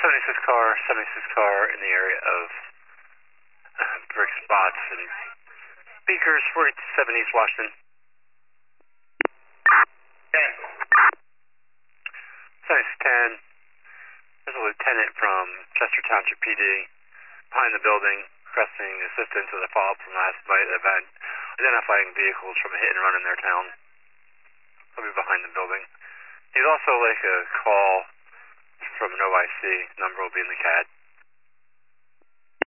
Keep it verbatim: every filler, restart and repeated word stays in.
seventy-six car, seventy-six car in the area of uh, brick spots and speakers, forty-seven East Washington. ten. seventy-six ten. There's a lieutenant from Chester Township P D behind the building requesting assistance as a follow-up from last night event, identifying vehicles from a hit and run in their town. He'll be behind the building. He's also like a call from an O I C. Number will be in the C A D.